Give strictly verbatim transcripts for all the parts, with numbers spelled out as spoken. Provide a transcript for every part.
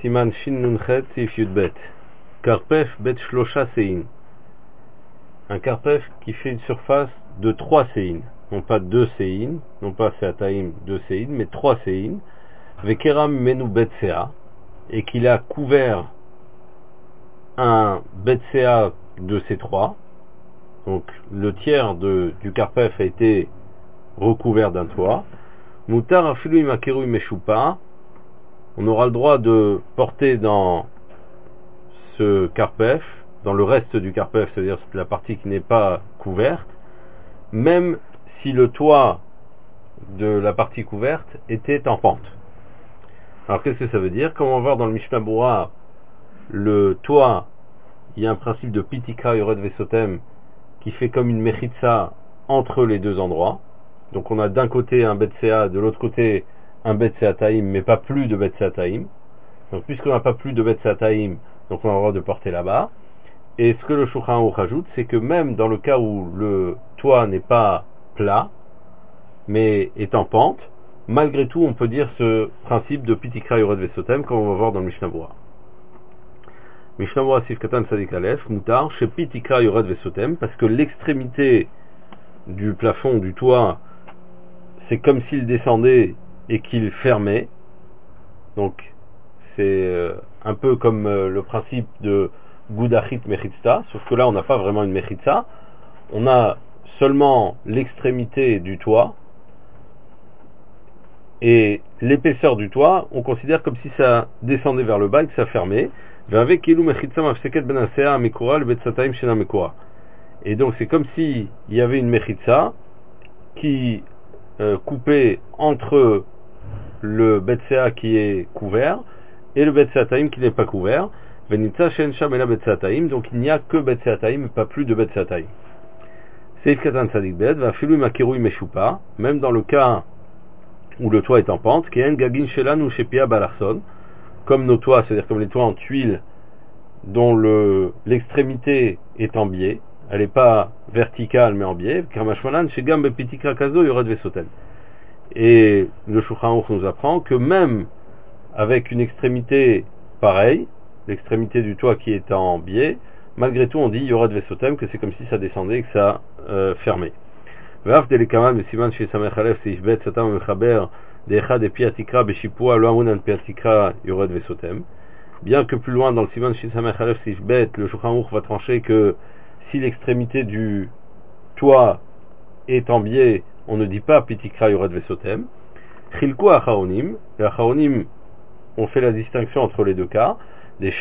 Siman Shin Nunchet Sif Yudbet. Karpef Bet Shlosha Sein. Un karpef qui fait une surface de trois séines. Non pas deux séines, non pas Seataim deux séines, mais trois séines. Vekeram Menu Betsea. Et qu'il a couvert un Betsea de ces trois. Donc le tiers de, du karpef a été recouvert d'un toit. Mutar Afilu Imakeru Meshupa. On aura le droit de porter dans ce karpef, dans le reste du karpef, c'est-à-dire la partie qui n'est pas couverte, même si le toit de la partie couverte était en pente. Alors qu'est-ce que ça veut dire? Comme on va voir dans le Mishnah Berurah, le toit, il y a un principe de pitikra yored vesotem qui fait comme une mechitza entre les deux endroits. Donc on a d'un côté un betsea, de l'autre côté un betseataim, mais pas plus de betseataim. Donc puisqu'on n'a pas plus de betseataim, donc on a le droit de porter là-bas. Et ce que le Shulchan Aruch rajoute, c'est que même dans le cas où le toit n'est pas plat, mais est en pente, malgré tout on peut dire ce principe de pitikra yored vesotem, comme on va voir dans le Mishnah Berurah. Mishnah Berurah Sif Katan Sadik Aleph, Mutar, chez pitikra yored vesotem, parce que l'extrémité du plafond, du toit, c'est comme s'il descendait et qu'il fermait. Donc c'est euh, un peu comme euh, le principe de Gudachit Mechitza, sauf que là on n'a pas vraiment une Mechitza, on a seulement l'extrémité du toit, et l'épaisseur du toit, on considère comme si ça descendait vers le bas et que ça fermait. Et donc c'est comme si il y avait une Mechitza qui euh, coupait entre le Betsea qui est couvert et le Betseataim qui n'est pas couvert. Venitza Shen Sham Ela Betseataim, donc il n'y a que Betseataim, pas plus de Betseataim. Seif Katan Sadik Bet, va Filu Makeru Meshupa, même dans le cas où le toit est en pente, Kien Gagin Shelan ou Shepia Balarson, comme nos toits, c'est-à-dire comme les toits en tuiles dont le, l'extrémité est en biais, elle n'est pas verticale mais en biais, Kamashmalan Shegam Bepitikra Kazo Yored Vesoten. Et le Shulchan Aruch nous apprend que même avec une extrémité pareille, l'extrémité du toit qui est en biais, malgré tout on dit Yored Vesotem, que c'est comme si ça descendait et que ça euh, fermait. Bien que plus loin dans le Siman Shisamech Alef Sifbet, le Shulchan Aruch va trancher que si l'extrémité du toit est en biais, on ne dit pas Pitikra Yored Vesotem. Chilku Acharonim, les Acharonim ont fait la distinction entre les deux cas. Ici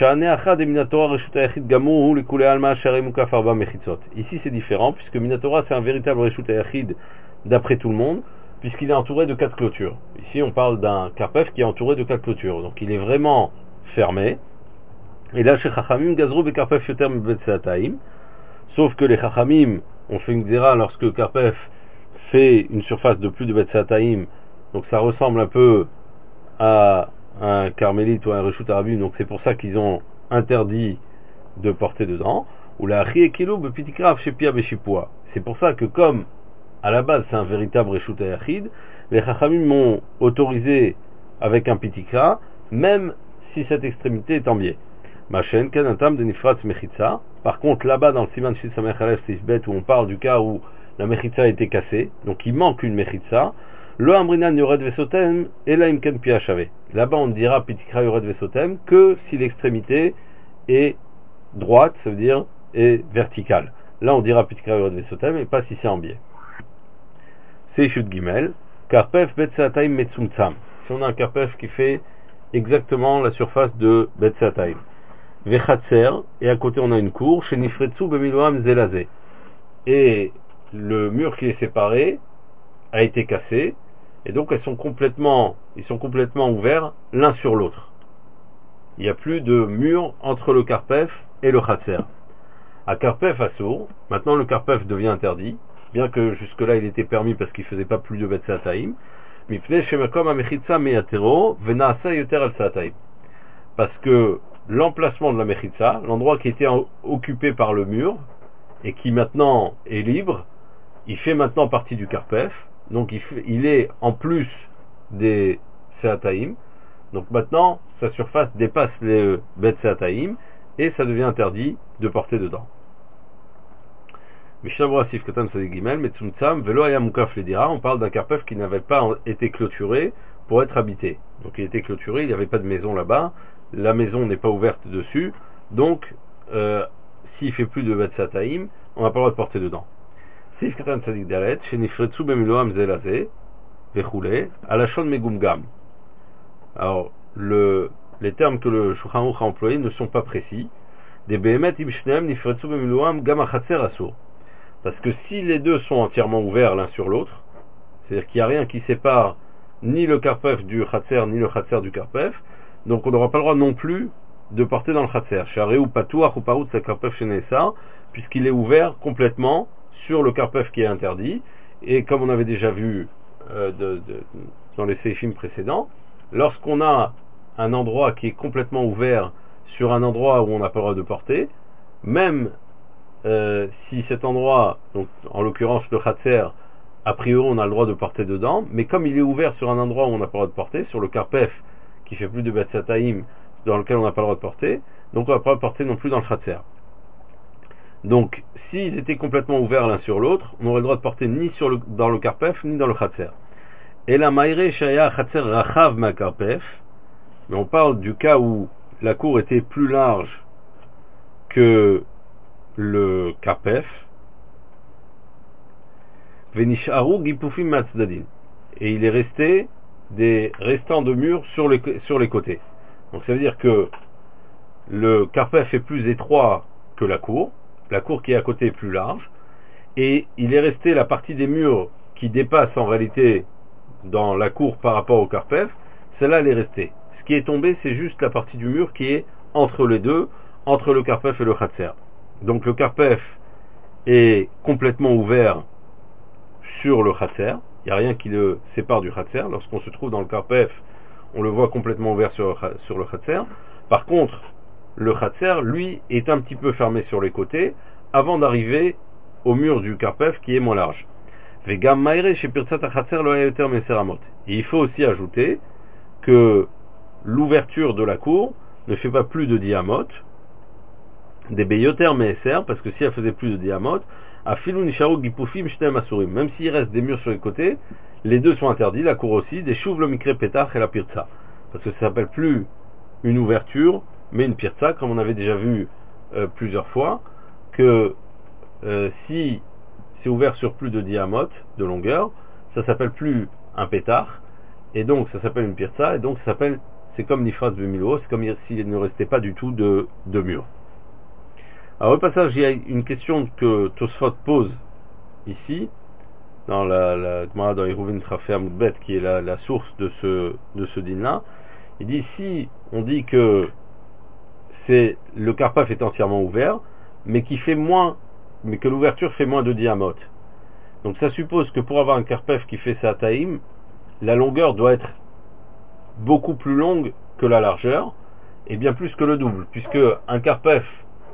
c'est différent, puisque Minatora c'est un véritable Reshut Hayachid d'après tout le monde, puisqu'il est entouré de quatre clôtures. Ici on parle d'un karpef qui est entouré de quatre clôtures, donc il est vraiment fermé. Et là chez Chachamim, Gazrou be Karpef Yoter Betseataim, sauf que les Chachamim ont fait une xéra lorsque le karpef fait une surface de plus de Betseataim, donc ça ressemble un peu à un carmélite ou un reshut arabim, donc c'est pour ça qu'ils ont interdit de porter dedans. Ou la riekilo bepitikraf shepia beshipua. C'est pour ça que comme à la base c'est un véritable reshut ayachid, les chachamim m'ont autorisé avec un pitikra, même si cette extrémité est en biais. Machen kanatam de nifratz mechitza. Par contre là-bas dans le siman shit samech alef sifbet où on parle du cas où la mechitza a été cassée, donc il manque une mechitza. Le ambrinan yored vesotem et la imken piachave. Là-bas on ne dira pitikra yored vesotem que si l'extrémité est droite, ça veut dire est verticale. Là on dira pitikra yored vesotem et pas si c'est en biais. C'est chut gimel karpef betseataim metzumtsam. Si on a un karpef qui fait exactement la surface de betseataim vechatser, et à côté on a une cour chez nifretsu bemiloam zelazé, et le mur qui est séparé a été cassé, et donc elles sont complètement, ils sont complètement ouverts l'un sur l'autre. Il n'y a plus de mur entre le karpef et le khatser. À karpef assour, maintenant le karpef devient interdit, bien que jusque-là il était permis parce qu'il ne faisait pas plus de betseataim, mipnei shemakom amechitza meyatero venaasa yoter al saataim. Parce que l'emplacement de la mechitza, l'endroit qui était occupé par le mur, et qui maintenant est libre, il fait maintenant partie du karpef, donc il, fait, il est en plus des seataim, donc maintenant sa surface dépasse les Betsataïm et ça devient interdit de porter dedans. On parle d'un carpef qui n'avait pas été clôturé pour être habité. Donc il était clôturé, il n'y avait pas de maison là-bas, la maison n'est pas ouverte dessus, donc euh, s'il fait plus de Betsataïm, on n'a pas le droit de porter dedans. Alors, le, les termes que le Shulchan Aruch a employés ne sont pas précis. Parce que si les deux sont entièrement ouverts l'un sur l'autre, c'est-à-dire qu'il n'y a rien qui sépare ni le karpef du Khatser, ni le Khatser du karpef, donc on n'aura pas le droit non plus de porter dans le Khatser. Shareu patouach ou parout sa karpef shenesa, puisqu'il est ouvert complètement sur le karpef qui est interdit, et comme on avait déjà vu euh, de, de, dans les seifim précédents, lorsqu'on a un endroit qui est complètement ouvert sur un endroit où on n'a pas le droit de porter, même euh, si cet endroit, donc en l'occurrence le Khatser, a priori on a le droit de porter dedans, mais comme il est ouvert sur un endroit où on n'a pas le droit de porter, sur le karpef qui fait plus de Betsataïm dans lequel on n'a pas le droit de porter, donc on n'a pas le droit de porter non plus dans le Khatser. Donc, s'ils étaient complètement ouverts l'un sur l'autre, on n'aurait le droit de porter ni sur le, dans le karpef, ni dans le khatser. Et la maïre shaya khatser rachav ma karpef, mais on parle du cas où la cour était plus large que le karpef, venisharu gipufim matzadin, et il est resté des restants de murs sur les, sur les côtés. Donc ça veut dire que le karpef est plus étroit que la cour, la cour qui est à côté est plus large, et il est resté la partie des murs qui dépasse en réalité dans la cour par rapport au karpef, celle-là elle est restée. Ce qui est tombé, c'est juste la partie du mur qui est entre les deux, entre le karpef et le khatser. Donc le karpef est complètement ouvert sur le khatser, il n'y a rien qui le sépare du khatser. Lorsqu'on se trouve dans le karpef, on le voit complètement ouvert sur, sur le khatser. Par contre, le khatser, lui, est un petit peu fermé sur les côtés avant d'arriver au mur du karpef qui est moins large. Et il faut aussi ajouter que l'ouverture de la cour ne fait pas plus de diamot, des beyoter meser, parce que si elle faisait plus de diamot, même s'il reste des murs sur les côtés, les deux sont interdits, la cour aussi, des chouv le mikre petach et la pirza, parce que ça s'appelle plus une ouverture, mais une pirza, comme on avait déjà vu euh, plusieurs fois, que euh, si c'est ouvert sur plus de diamot, de longueur, ça s'appelle plus un pétard, et donc ça s'appelle une pirza, et donc ça s'appelle, c'est comme nifras bemilo, c'est comme s'il ne restait pas du tout de, de mur. Alors au passage, il y a une question que Tosfot pose ici, dans la, la dans Eruvin Trafé Amoudbet, qui est la, la source de ce, de ce din-là. Il dit, si on dit que c'est le karpaf est entièrement ouvert, mais qui fait moins, mais que l'ouverture fait moins de diamot. Donc ça suppose que pour avoir un karpaf qui fait sa taïm, la longueur doit être beaucoup plus longue que la largeur, et bien plus que le double, puisque un karpaf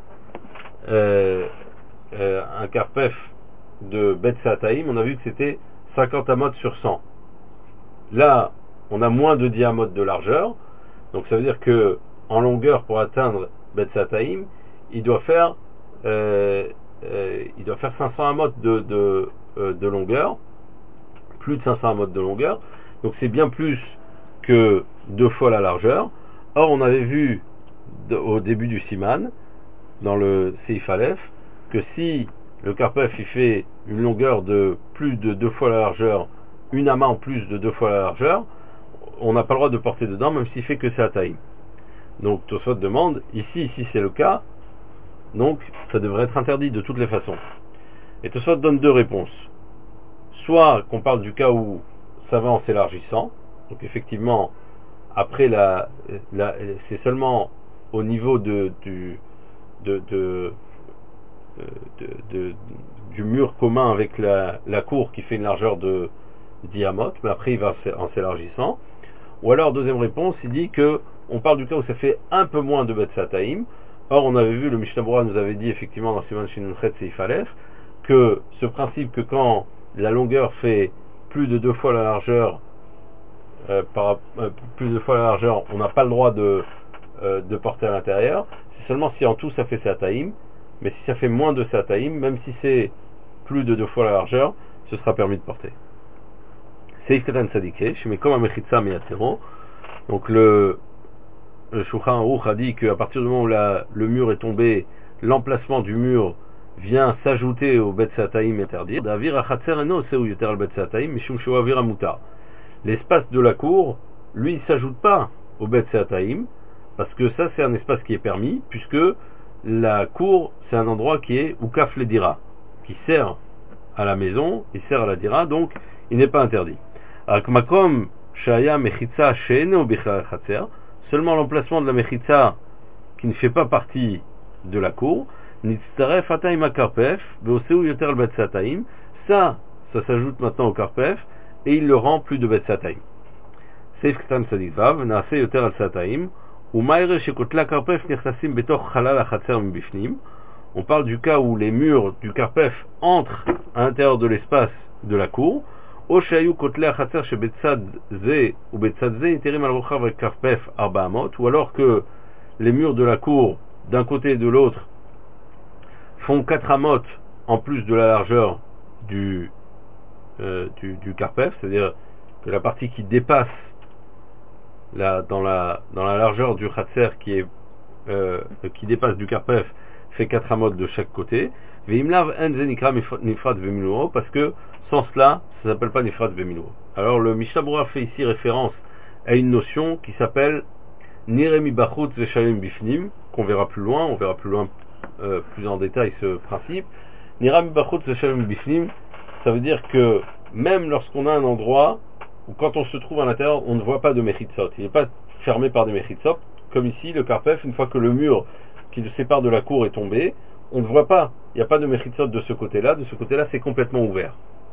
euh, euh, un karpaf de Betsat Taïm, on a vu que c'était cinquante amot sur cent. Là, on a moins de diamot de largeur, donc ça veut dire que en longueur, pour atteindre Betsat Taïm, il doit faire euh, euh, il doit faire cinq cents amot de, de, euh, de longueur, plus de cinq cents amot de longueur, donc c'est bien plus que deux fois la largeur. Or, on avait vu de, au début du Siman, dans le Seif Aleph, que si le karpef il fait une longueur de plus de deux fois la largeur, une amas en plus de deux fois la largeur, on n'a pas le droit de porter dedans, même s'il fait que c'est à taille. Donc Tosfot demande, ici, si c'est le cas, donc ça devrait être interdit de toutes les façons. Et Tosfot donne deux réponses. Soit qu'on parle du cas où ça va en s'élargissant, donc effectivement, après la, la c'est seulement au niveau de, du De, de, de, de, du mur commun avec la, la cour qui fait une largeur de diamot, mais après il va en s'élargissant. Ou alors, deuxième réponse, il dit que on parle du cas où ça fait un peu moins de Betsat Taïm. Or, on avait vu, le Mishnah Berurah nous avait dit effectivement dans Siman Shinunchet Seif Aleph, que ce principe que quand la longueur fait plus de deux fois la largeur, euh, par euh, plus de fois la largeur, on n'a pas le droit de, euh, de porter à l'intérieur. C'est seulement si en tout ça fait Sataim, mais si ça fait moins de Sataim, même si c'est plus de deux fois la largeur, ce sera permis de porter. Seif Katan Sadike, je mets comme un Mechitza Meyatero. Donc le, le Shulchan Aruch a dit qu'à partir du moment où la, le mur est tombé, l'emplacement du mur vient s'ajouter au Bet Sataim interdit. Davir Achatzer Eno Seu Yoter al Bet Sataim, Mishum Sheu Avir Amutar. L'espace de la cour, lui, il ne s'ajoute pas au Bet Sataim, parce que ça, c'est un espace qui est permis, puisque la cour, c'est un endroit qui est Ukaf le Dira, qui sert à la maison, il sert à la Dira, donc il n'est pas interdit. Makom Shaya Mechitza She'eno Bechal Chatzer, seulement l'emplacement de la Mechitza qui ne fait pas partie de la cour, Nitztaref Ataim Akarpef, Veoseu Yoter al Bet Sataim, ça, ça s'ajoute maintenant au Karpef, et il le rend plus de Bet Sataim. Seif Ktan Sadik Vav, Naase Yoter al Sataim, ou Maire Shekotla Karpef Nirsasim Betoch Chalal Achatzer Mbifnim. On parle du cas où les murs du Karpef entrent à l'intérieur de l'espace de la cour. O Shayu Kotle Achatzer She Betzad Ze ou Betzad Ze Interim al Rochav al Karpef Arba Amot, ou alors que les murs de la cour d'un côté et de l'autre font quatre amot en plus de la largeur du euh, du, du Karpef, c'est-à-dire que la partie qui dépasse la, dans la dans la largeur du Khatser qui est euh, qui dépasse du Karpef fait quatre amot de chaque côté. Veimlav en ze nikra nifrat vemiluo, parce que sans cela, ça s'appelle pas nifrat vemiluo. Alors le Mishnah Berurah fait ici référence à une notion qui s'appelle niremi bachutz veshalem bifnim, qu'on verra plus loin, on verra plus loin euh, plus en détail ce principe. Niremi bachutz veshalem bifnim, ça veut dire que même lorsqu'on a un endroit où quand on se trouve à l'intérieur, on ne voit pas de mechitzot, il n'est pas fermé par des mechitzot, comme ici le Karpef, une fois que le mur qui le sépare de la cour est tombé, on ne voit pas, il n'y a pas de mechitzot de ce côté-là, de ce côté-là c'est complètement ouvert.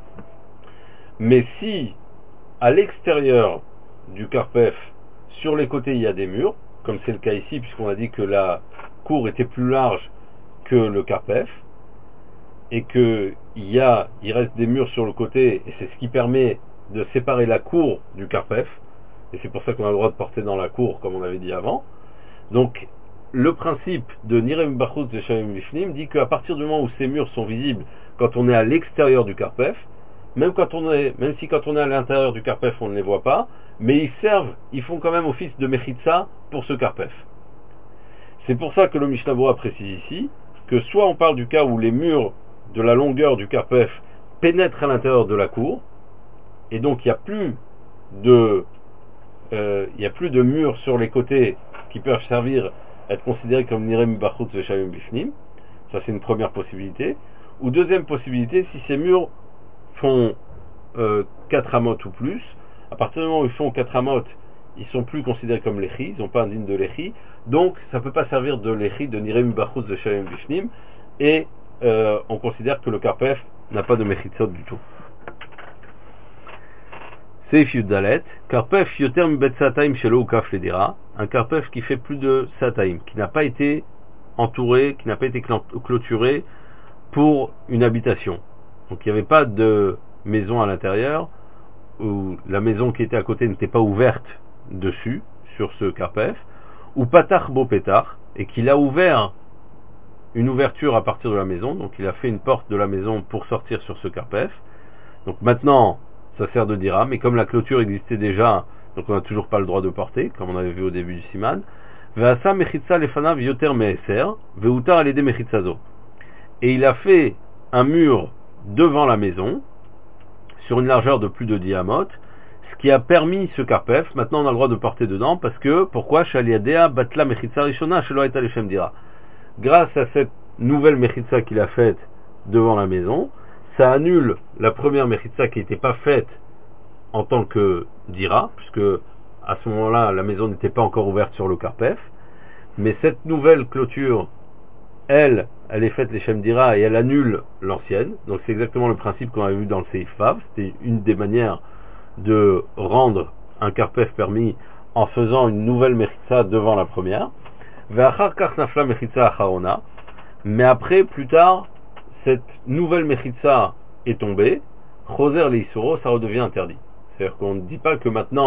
Mais si à l'extérieur du Karpef, sur les côtés il y a des murs, comme c'est le cas ici puisqu'on a dit que la cour était plus large que le Karpef, et que il y a, il reste des murs sur le côté, et c'est ce qui permet de séparer la cour du Karpef, et c'est pour ça qu'on a le droit de porter dans la cour comme on avait dit avant. Donc le principe de Nirem Bachutz Veshalem Bifnim dit qu'à partir du moment où ces murs sont visibles quand on est à l'extérieur du Karpef, même quand on est, même si quand on est à l'intérieur du Karpef on ne les voit pas, mais ils servent, ils font quand même office de Mechitza pour ce Karpef. C'est pour ça que le Mishnah Berurah précise ici que soit on parle du cas où les murs de la longueur du Karpef pénètrent à l'intérieur de la cour, et donc il n'y a plus de euh, il n'y a plus de murs sur les côtés qui peuvent servir à être considérés comme Nirem Bachutz Veshalem Bifnim. Ça c'est une première possibilité. Ou deuxième possibilité, si ces murs font euh, quatre amot ou plus, à partir du moment où ils font quatre amot, ils sont plus considérés comme l'échi, ils n'ont pas un digne de l'échi, donc ça ne peut pas servir de l'échi de Nirem Bachutz Veshalem Bifnim, et euh, on considère que le Karpef n'a pas de mechitzot du tout. Seif Yudalet, Karpef Yoter Mbet Sataim Shelo Ukaf le Dira, un Karpef qui fait plus de Sataim, qui n'a pas été entouré, qui n'a pas été clôturé pour une habitation. Donc il n'y avait pas de maison à l'intérieur, ou la maison qui était à côté n'était pas ouverte dessus, sur ce Karpef, ou Patach Bo Petar, et qu'il a ouvert une ouverture à partir de la maison, donc il a fait une porte de la maison pour sortir sur ce Karpef. Donc maintenant, ça sert de dira, mais comme la clôture existait déjà, donc on n'a toujours pas le droit de porter, comme on avait vu au début du siman. Ve'asa mechitza lefanav yoter me'eser, ve'utar alede mechitzazo. Et il a fait un mur devant la maison, sur une largeur de plus de dix amot, ce qui a permis ce Karpef. Maintenant on a le droit de porter dedans, parce que, pourquoi? Shaliadea batla mechitza rishona shelo hayta leshem dira. Grâce à cette nouvelle mechitza qu'il a faite devant la maison, ça annule la première mechitza qui n'était pas faite en tant que dira, puisque à ce moment-là la maison n'était pas encore ouverte sur le Karpef, mais cette nouvelle clôture, elle, elle est faite les Shem Dira et elle annule l'ancienne. Donc c'est exactement le principe qu'on avait vu dans le Seif Vav. C'était une des manières de rendre un Karpef permis en faisant une nouvelle mechitza devant la première. Ve'achar kach nafla mechitza acharona, mais après, plus tard, cette nouvelle mechitza est tombée, choser leisuro, ça redevient interdit. C'est-à-dire qu'on ne dit pas que maintenant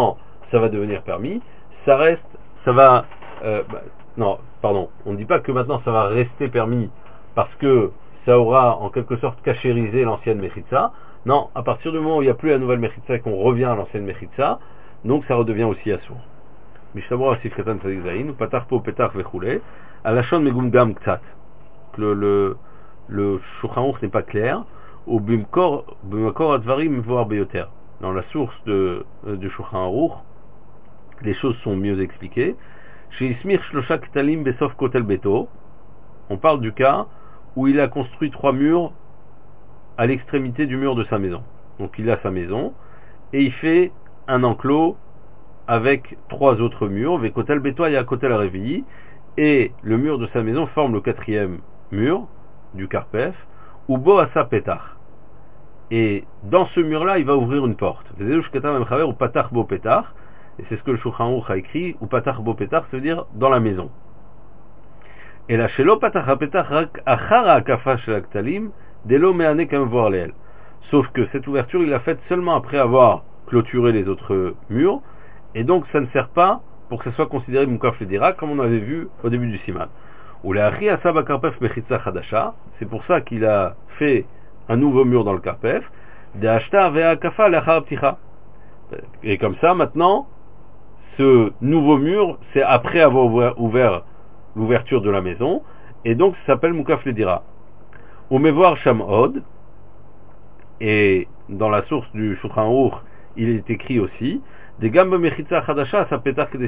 ça va devenir permis, ça reste, ça va, euh, bah, non, pardon, on ne dit pas que maintenant ça va rester permis parce que ça aura en quelque sorte cachérisé l'ancienne Mechitza. Non, à partir du moment où il n'y a plus la nouvelle Mechitza et qu'on revient à l'ancienne Mechitza, donc ça redevient aussi assour. Mishnabura Asif Katan Tzadik Zayin, ou Patar Po Petar Vechoulé, à la Shon Megum Gam Ktsat. Le, le, le Shulchan Aruch n'est pas clair, ou Bimkor Advarim Voir Beyoter. Dans la source de, euh, du Shulchan Aruch, les choses sont mieux expliquées. Chez Ismir Shlosha Ktalim Besof Kotel Beto, on parle du cas où il a construit trois murs à l'extrémité du mur de sa maison. Donc il a sa maison et il fait un enclos avec trois autres murs, avec Kotel Beto et à Kotel Revi, et le mur de sa maison forme le quatrième mur du Karpef, ou Bo Asa Petar. Et dans ce mur-là, il va ouvrir une porte. Ou Patar Bo Petar, et c'est ce que le Shulchan Aruch a écrit, ou Patar Bo Petar, ça veut dire dans la maison. Et la Shelo Patar Petar Achara Akafa Shel Ktalim, Delo Meane Kam Voir Leel. Sauf que cette ouverture, il l'a faite seulement après avoir clôturé les autres murs, et donc ça ne sert pas pour que ça soit considéré Mukaf Ledira, comme on avait vu au début du Siman. Ou la Achi Asaba Karpef Mechitza Chadasha, c'est pour ça qu'il a fait un nouveau mur dans le Karpef, de Ashta Vea Kafa Lachar Pticha. Et comme ça, maintenant, ce nouveau mur, c'est après avoir ouvert, ouvert l'ouverture de la maison, et donc ça s'appelle Mukaf Ledira. Ou Mevoir Sham Od, et dans la source du Shulchan Aruch, il est écrit aussi, des Gamba Mechitza Chadasha, ça peut être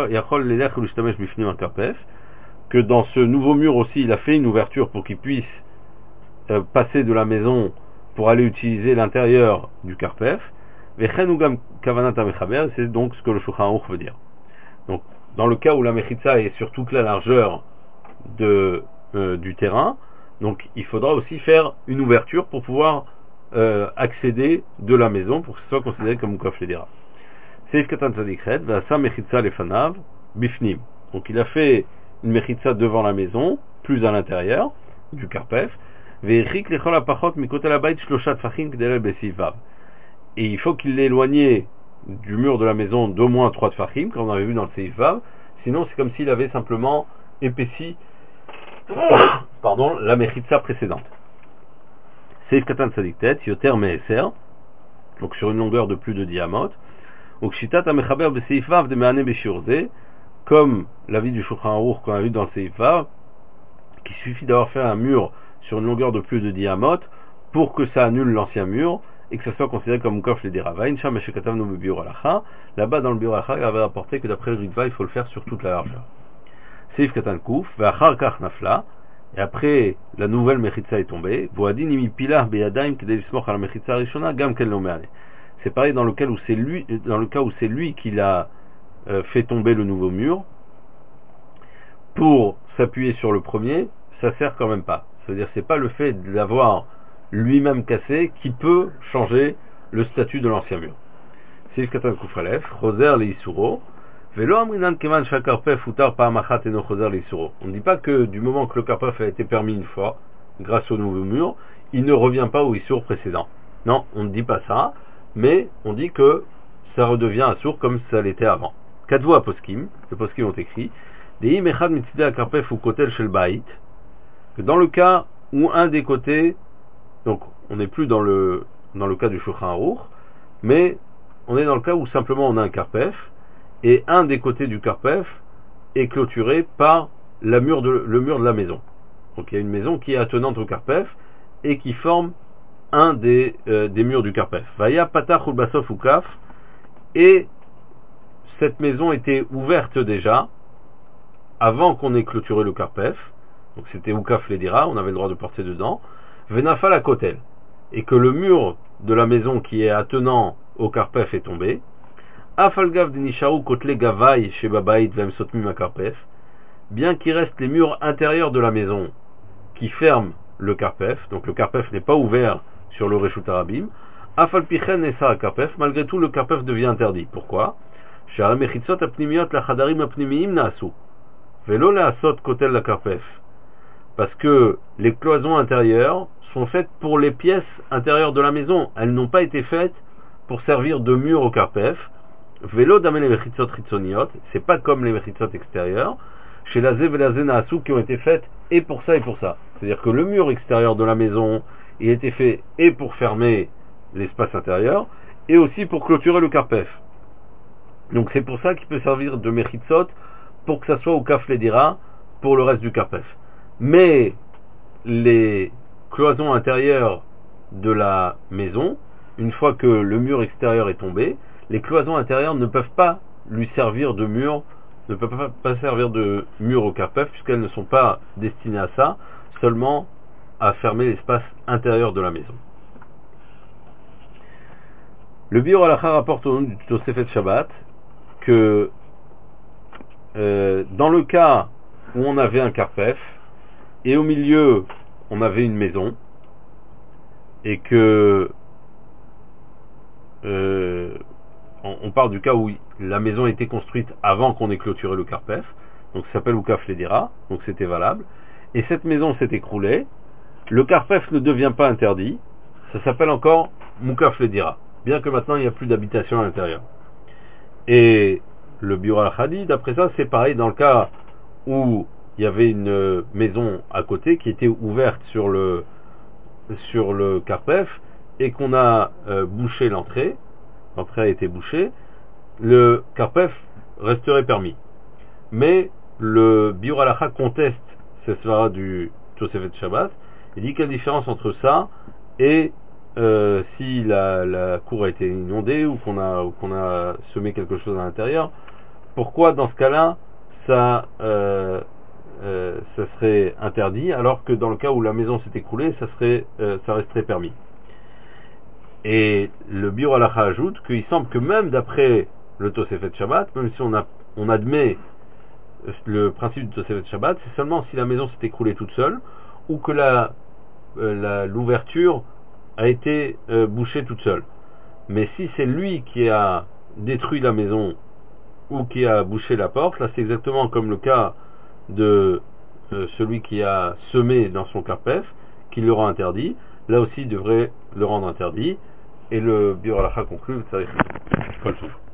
que dans ce nouveau mur aussi, il a fait une ouverture pour qu'il puisse euh, passer de la maison pour aller utiliser l'intérieur du Karpef. C'est donc ce que le Shulchan Aruch veut dire. Donc, dans le cas où la Mechitza est sur toute la largeur de, euh, du terrain, donc il faudra aussi faire une ouverture pour pouvoir euh, accéder de la maison pour que ce soit considéré comme Mukaf Ledira. Seif Katan Tzadik Red, Vasa Mechitza Lefanav, Bifnim. Donc il a fait une Mechitza devant la maison, plus à l'intérieur du Karpef. Ve'echik lechol apachot mikotel habayit shlosha tfachim k'delel besivav. Et il faut qu'il l'éloigne du mur de la maison d'au moins trois tfachim, comme on avait vu dans le Seif Vav. Sinon c'est comme s'il avait simplement épaissi pardon, la Mechitza précédente. Seif Katan Tzadik Tet, Yoter Me'eser, donc sur une longueur de plus de diamètre. Comme l'avis du Shulchan Aruch qu'on a vu dans le Seif Vav, qu'il suffit d'avoir fait un mur sur une longueur de plus de diamètre pour que ça annule l'ancien mur et que ça soit considéré comme Mukaf Ledira. Là-bas dans le Biur Halacha, il avait rapporté que d'après le Ritva, il faut le faire sur toute la largeur. Seif Katan Kuf, Ve'achar Kach Nafla, et après la nouvelle Mechitza est tombée, Voadin imi pilah beyadaim kedei lismoch al Mechitza rishona gam ken lo meane. C'est pareil dans le cas où c'est lui, dans le cas où c'est lui qui l'a euh, fait tomber le nouveau mur, pour s'appuyer sur le premier, ça sert quand même pas. C'est-à-dire c'est pas le fait de l'avoir lui-même cassé qui peut changer le statut de l'ancien mur. C'est Katan Kufalef, Choser le Isuro, Velo amrinan keman shakarpef utar pa'amachat eno choser le Isuro. On ne dit pas que du moment que le karpef a été permis une fois, grâce au nouveau mur, il ne revient pas au Isur précédent. Non, on ne dit pas ça. Mais on dit que ça redevient assour comme ça l'était avant. Kadvu aposkim, les poskim ont écrit, Dei mechad mitzidei akarpef ou kotel shel bait, que dans le cas où un des côtés, donc on n'est plus dans le dans le cas du Shulchan Aruch, mais on est dans le cas où simplement on a un karpef et un des côtés du karpef est clôturé par la mur de, le mur de la maison. Donc il y a une maison qui est attenante au karpef et qui forme un des, euh, des murs du Karpef. Vaya patach ulbasof ukaf, et cette maison était ouverte déjà avant qu'on ait clôturé le Karpef. Donc c'était ukaf ledira, on avait le droit de porter dedans. Venafa la kotel, et que le mur de la maison qui est attenant au Karpef est tombé. Afalgav denisharu kotle gavai chez babait vem sotmim Karpef, bien qu'il reste les murs intérieurs de la maison qui ferment le Karpef, donc le Karpef n'est pas ouvert sur le Reshut Harabim, Afalpichen et Sarah Karpef, malgré tout le Karpef devient interdit. Pourquoi? Shara mechitzot apnimiot la chadarim apnimiim naasu, velo leasot kotel la Karpef. Parce que les cloisons intérieures sont faites pour les pièces intérieures de la maison. Elles n'ont pas été faites pour servir de mur au Karpef. Vélo d'amé les mechitzot ritzoniot, c'est pas comme les mechitzot extérieures, chez la zé et la zé naasu qui ont été faites et pour ça et pour ça. C'est-à-dire que le mur extérieur de la maison, il a été fait et pour fermer l'espace intérieur, et aussi pour clôturer le carpef. Donc c'est pour ça qu'il peut servir de mechitzot, pour que ça soit au kaf ledira, pour le reste du carpef. Mais les cloisons intérieures de la maison, une fois que le mur extérieur est tombé, les cloisons intérieures ne peuvent pas lui servir de mur, ne peuvent pas, pas servir de mur au carpef, puisqu'elles ne sont pas destinées à ça, seulement à fermer l'espace intérieur de la maison. Le Biur Halacha rapporte au nom du Tosefet Shabbat que euh, dans le cas où on avait un carpef et au milieu on avait une maison et que euh, on, on parle du cas où la maison a été construite avant qu'on ait clôturé le carpef, donc ça s'appelle Ukaf Ledira, donc c'était valable, et cette maison s'est écroulée, le carpef ne devient pas interdit, ça s'appelle encore Mukaf Ledira, bien que maintenant il n'y a plus d'habitation à l'intérieur. Et le Biur Halacha dit, d'après ça, c'est pareil dans le cas où il y avait une maison à côté qui était ouverte sur le sur le carpef et qu'on a euh, bouché l'entrée, l'entrée a été bouchée, le carpef resterait permis. Mais le Biur Halacha conteste cette svara du Tosefet Shabbat, il dit qu'il y a une différence entre ça et euh, si la, la cour a été inondée ou qu'on a, ou qu'on a semé quelque chose à l'intérieur. Pourquoi dans ce cas-là ça, euh, euh, ça serait interdit alors que dans le cas où la maison s'est écroulée ça, serait, euh, ça resterait permis. Et le Biur Halacha ajoute qu'il semble que même d'après le Tosefet Shabbat, même si on, a, on admet le principe du Tosefet Shabbat, c'est seulement si la maison s'est écroulée toute seule ou que la, euh, la, l'ouverture a été euh, bouchée toute seule. Mais si c'est lui qui a détruit la maison ou qui a bouché la porte, là c'est exactement comme le cas de euh, celui qui a semé dans son carpef, qui le rend interdit, là aussi il devrait le rendre interdit, et le Biur Halacha conclut, ça